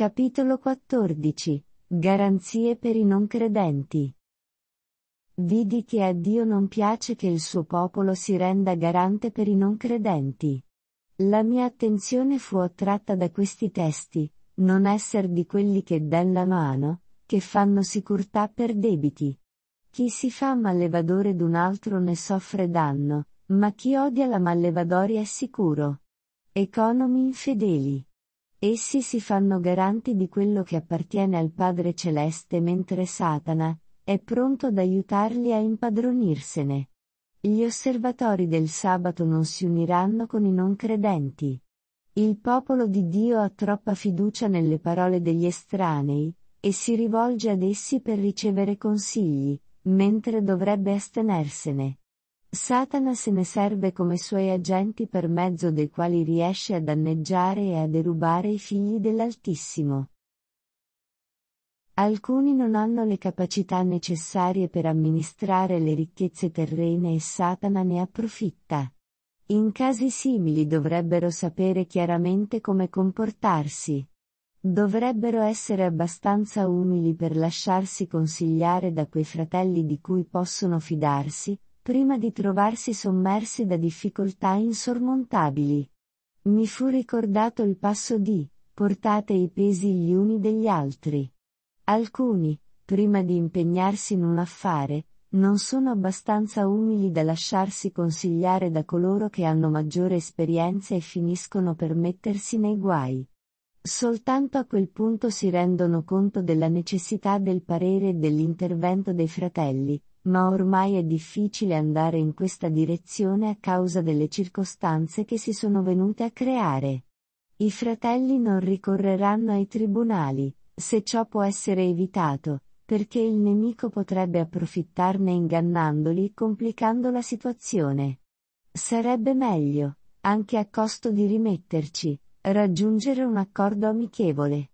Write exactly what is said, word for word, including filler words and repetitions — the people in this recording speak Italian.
Capitolo quattordici. Garanzie per i non credenti. Vidi che a Dio non piace che il suo popolo si renda garante per i non credenti. La mia attenzione fu attratta da questi testi, non esser di quelli che della mano, che fanno sicurtà per debiti. Chi si fa mallevadore d'un altro ne soffre danno, ma chi odia la mallevadoria è sicuro. Economi infedeli. Essi si fanno garanti di quello che appartiene al Padre Celeste mentre Satana è pronto ad aiutarli a impadronirsene. Gli osservatori del sabato non si uniranno con i non credenti. Il popolo di Dio ha troppa fiducia nelle parole degli estranei, e si rivolge ad essi per ricevere consigli, mentre dovrebbe astenersene. Satana se ne serve come suoi agenti per mezzo dei quali riesce a danneggiare e a derubare i figli dell'Altissimo. Alcuni non hanno le capacità necessarie per amministrare le ricchezze terrene e Satana ne approfitta. In casi simili dovrebbero sapere chiaramente come comportarsi. Dovrebbero essere abbastanza umili per lasciarsi consigliare da quei fratelli di cui possono fidarsi, prima di trovarsi sommersi da difficoltà insormontabili. Mi fu ricordato il passo di, portate i pesi gli uni degli altri. Alcuni, prima di impegnarsi in un affare, non sono abbastanza umili da lasciarsi consigliare da coloro che hanno maggiore esperienza e finiscono per mettersi nei guai. Soltanto a quel punto si rendono conto della necessità del parere e dell'intervento dei fratelli, ma ormai è difficile andare in questa direzione a causa delle circostanze che si sono venute a creare. I fratelli non ricorreranno ai tribunali, se ciò può essere evitato, perché il nemico potrebbe approfittarne ingannandoli e complicando la situazione. Sarebbe meglio, anche a costo di rimetterci, raggiungere un accordo amichevole.